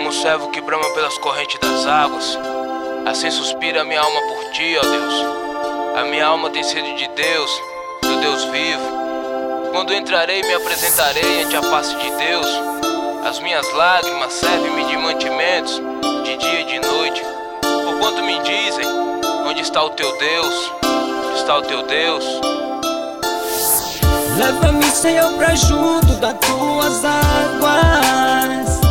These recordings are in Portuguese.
Como servo que brama pelas correntes das águas, assim suspira a minha alma por ti, ó Deus. A minha alma tem sede de Deus, do Deus vivo. Quando entrarei, me apresentarei ante a face de Deus. As minhas lágrimas servem-me de mantimentos, de dia e de noite. Porquanto me dizem, onde está o teu Deus? Onde está o teu Deus? Leva-me, Senhor, pra junto das tuas águas.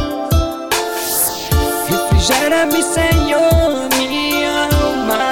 Refrigera-me, Senhor, minha alma.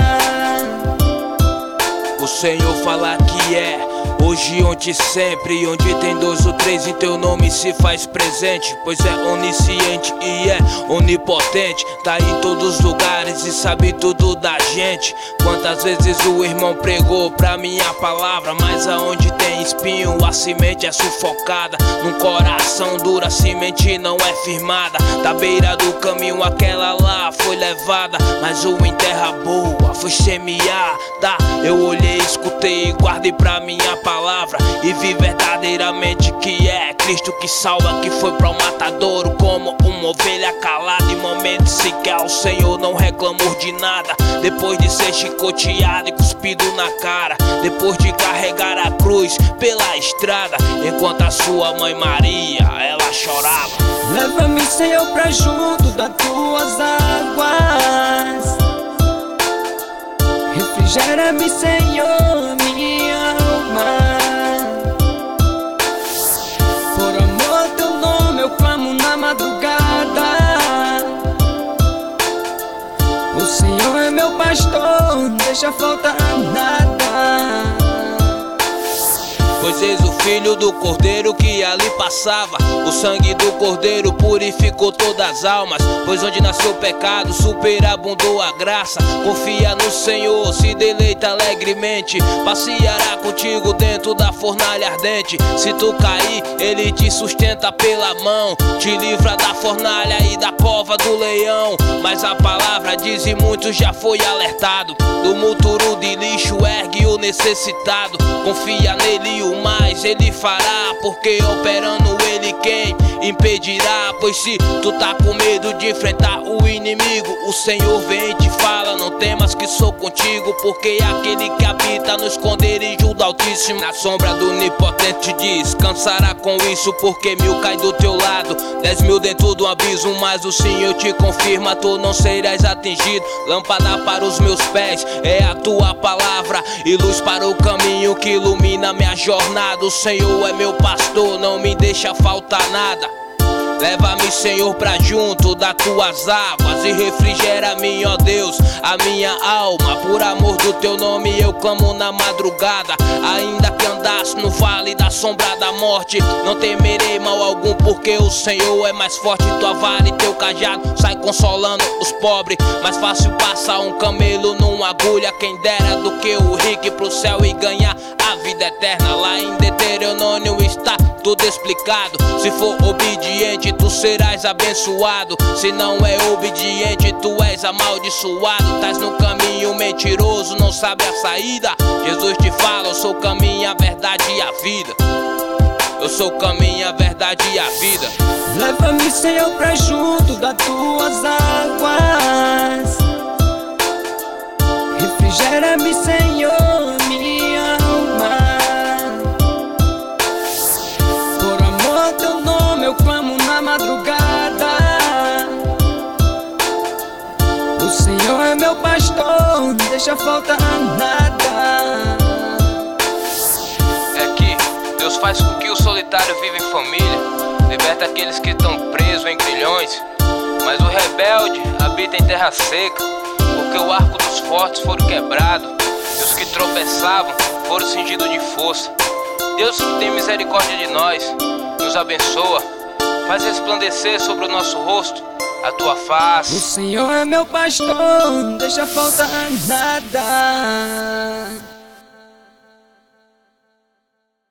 O Senhor fala que é hoje, ontem e sempre. Onde tem dois ou três em teu nome se faz presente. Pois é onisciente e é onipotente. Tá em todos os lugares e sabe tudo da gente. Quantas vezes o irmão pregou pra minha palavra, mas aonde tem espinho a semente é sufocada. Num coração duro a semente não é firmada. Da beira do caminho aquela lá foi levada, mas o em terra boa foi semeada. Eu olhei, escutei e guardei pra minha palavra e vi verdadeiramente que é Cristo que salva, que foi para o matadouro como uma ovelha calada. Em momentos sequer o Senhor não reclamou de nada. Depois de ser chicoteado e cuspido na cara, depois de carregar a cruz pela estrada, enquanto a sua mãe Maria, ela chorava. Leva-me, Senhor, pra junto das tuas águas. Refrigera-me, Senhor, minha alma. Por amor ao teu nome eu clamo na madrugada. O Senhor é meu pastor, não deixa faltar nada. Pois eis o filho do cordeiro que ali passava. O sangue do cordeiro purificou todas as almas. Pois onde nasceu o pecado, superabundou a graça. Confia no Senhor, se deleita alegremente. Passeará contigo dentro da fornalha ardente. Se tu cair, ele te sustenta pela mão, te livra da fornalha e da cova do leão. Mas a palavra diz e muitos já foi alertado. Do monturo de lixo ergue o necessitado. Confia nele, o mais ele fará, porque operando ele quem impedirá? Pois se tu tá com medo de enfrentar o inimigo, o Senhor vem e te fala: não temas que sou contigo, porque aquele que habita no esconderijo do Altíssimo, na sombra do Onipotente descansará com isso. Porque 1000 cai do teu lado, 10.000 dentro do abismo, mas o Senhor te confirma, tu não serás atingido. Lâmpada para os meus pés é a tua palavra e luz para o caminho que ilumina minha jornada. O Senhor é meu pastor, não me deixa faltar nada. Leva-me, Senhor, pra junto das tuas águas e refrigera-me, ó Deus, a minha alma. Por amor do teu nome eu clamo na madrugada. Ainda que andasse no vale da sombra da morte, não temerei mal algum, porque o Senhor é mais forte. Tua vara e teu cajado sai consolando os pobres. Mais fácil passar um camelo numa agulha, quem dera, do que o rico ir pro céu e ganhar a vida eterna. Lá em Deuteronômio está tudo explicado. Se for obediente, tu serás abençoado. Se não é obediente, tu és amaldiçoado. Tás no caminho mentiroso, não sabe a saída. Jesus te fala: eu sou o caminho, a verdade e a vida. Eu sou o caminho, a verdade e a vida. Leva-me, Senhor, pra junto das tuas águas. Refrigera-me, Senhor, minha alma. Por amor ao teu nome eu clamo na madrugada. O Senhor é meu pastor, não deixa faltar nada. É que Deus faz com que o solitário viva em família, liberta aqueles que estão presos em grilhões. Mas o rebelde habita em terra seca, porque o arco dos fortes foram quebrados e os que tropeçavam foram cingidos de força. Deus que tem misericórdia de nós, nos abençoa, faz resplandecer sobre o nosso rosto a tua face. O Senhor é meu pastor, não deixa faltar nada.